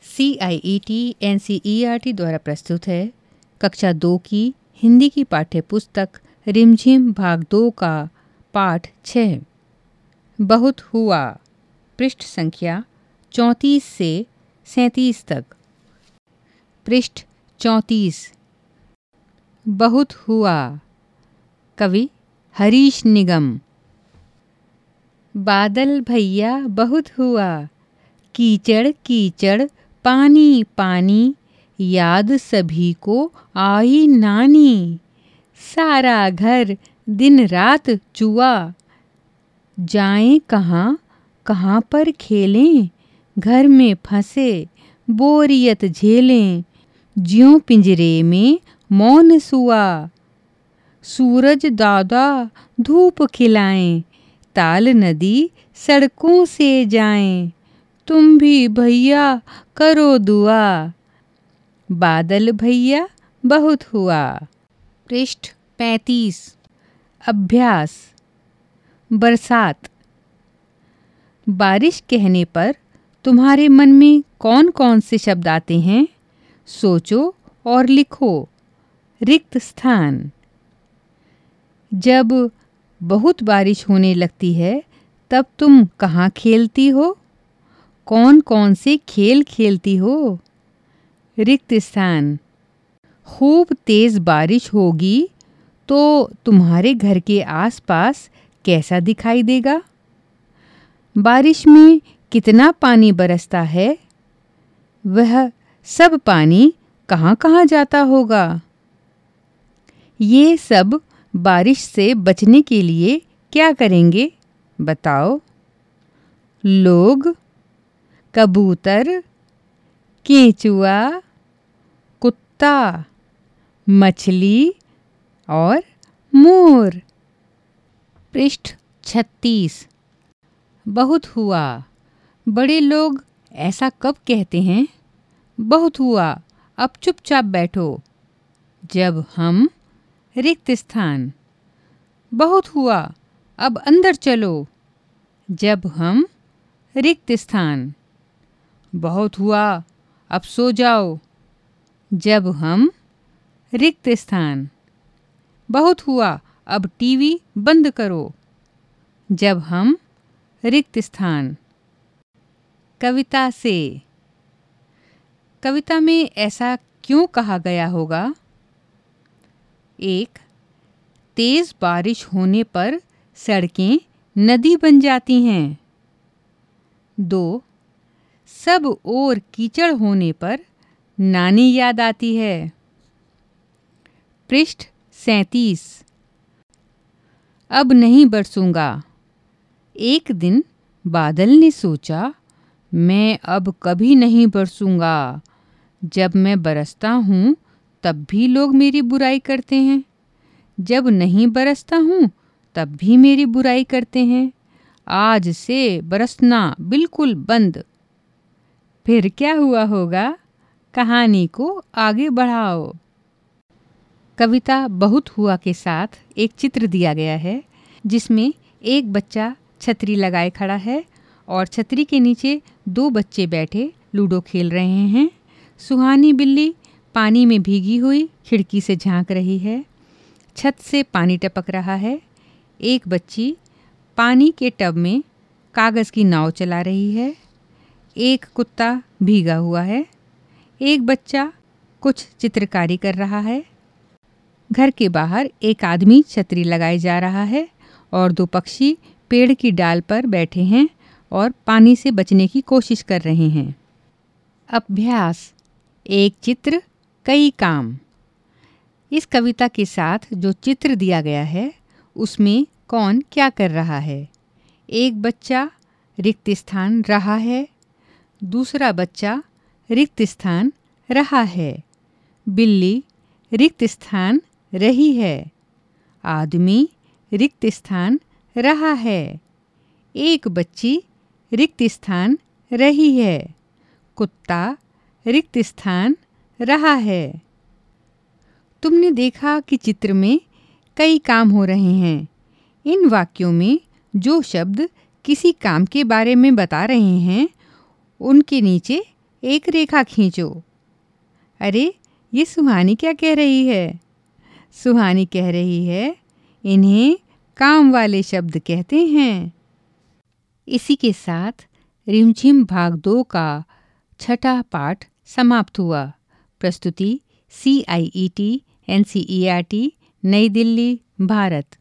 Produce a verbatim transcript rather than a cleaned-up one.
C I E T N C E R T द्वारा प्रस्तुत है कक्षा दो की हिंदी की पाठ्य पुस्तक रिमझिम भाग दो का पाठ छः। बहुत हुआ, पृष्ठ संख्या चौंतीस से सैंतीस तक। पृष्ठ चौंतीस। बहुत हुआ। कवि हरीश निगम। बादल भैया बहुत हुआ, कीचड़ कीचड़ पानी पानी, याद सभी को आई नानी। सारा घर दिन रात जुआ, जाएं कहाँ कहाँ पर खेलें, घर में फंसे बोरियत झेलें। ज्यों पिंजरे में मौन सुआ, सूरज दादा धूप खिलाएं, ताल नदी सड़कों से जाएं। तुम भी भैया करो दुआ, बादल भैया बहुत हुआ। पृष्ठ पैंतीस। अभ्यास। बरसात। बारिश कहने पर तुम्हारे मन में कौन कौन से शब्द आते हैं? सोचो और लिखो। रिक्त स्थान। जब बहुत बारिश होने लगती है तब तुम कहाँ खेलती हो? कौन कौन से खेल खेलती हो? रिक्त स्थान। खूब तेज़ बारिश होगी तो तुम्हारे घर के आसपास कैसा दिखाई देगा? बारिश में कितना पानी बरसता है? वह सब पानी कहाँ कहाँ जाता होगा? ये सब बारिश से बचने के लिए क्या करेंगे? बताओ। लोग, कबूतर, केंचुआ, कुत्ता, मछली और मोर। पृष्ठ छत्तीस। बहुत हुआ। बड़े लोग ऐसा कब कहते हैं? बहुत हुआ, अब चुपचाप बैठो। जब हम रिक्त स्थान। बहुत हुआ, अब अंदर चलो। जब हम रिक्त स्थान। बहुत हुआ, अब सो जाओ। जब हम रिक्त स्थान। बहुत हुआ, अब टीवी बंद करो। जब हम रिक्त स्थान। कविता से। कविता में ऐसा क्यों कहा गया होगा? एक, तेज़ बारिश होने पर सड़कें नदी बन जाती हैं। दो, सब ओर कीचड़ होने पर नानी याद आती है। पृष्ठ सैंतीस। अब नहीं बरसूंगा। एक दिन बादल ने सोचा, मैं अब कभी नहीं बरसूंगा। जब मैं बरसता हूँ तब भी लोग मेरी बुराई करते हैं, जब नहीं बरसता हूँ तब भी मेरी बुराई करते हैं। आज से बरसना बिल्कुल बंद। फिर क्या हुआ होगा? कहानी को आगे बढ़ाओ। कविता बहुत हुआ के साथ एक चित्र दिया गया है जिसमें एक बच्चा छतरी लगाए खड़ा है और छतरी के नीचे दो बच्चे बैठे लूडो खेल रहे हैं। सुहानी बिल्ली पानी में भीगी हुई खिड़की से झांक रही है। छत से पानी टपक रहा है। एक बच्ची पानी के टब में कागज़ की नाव चला रही है। एक कुत्ता भीगा हुआ है। एक बच्चा कुछ चित्रकारी कर रहा है। घर के बाहर एक आदमी छतरी लगाए जा रहा है और दो पक्षी पेड़ की डाल पर बैठे हैं और पानी से बचने की कोशिश कर रहे हैं। अभ्यास। एक चित्र कई काम। इस कविता के साथ जो चित्र दिया गया है उसमें कौन क्या कर रहा है? एक बच्चा रिक्त स्थान रहा है, दूसरा बच्चा रिक्त स्थान रहा है, बिल्ली रिक्त स्थान रही है, आदमी रिक्त स्थान रहा है, एक बच्ची रिक्त स्थान रही है, कुत्ता रिक्त स्थान रहा है। तुमने देखा कि चित्र में कई काम हो रहे हैं। इन वाक्यों में जो शब्द किसी काम के बारे में बता रहे हैं उनके नीचे एक रेखा खींचो। अरे, ये सुहानी क्या कह रही है? सुहानी कह रही है, इन्हें काम वाले शब्द कहते हैं। इसी के साथ रिमझिम भाग दो का छठा पाठ समाप्त हुआ। प्रस्तुति C I E T N C E R T, New Delhi, Bharat.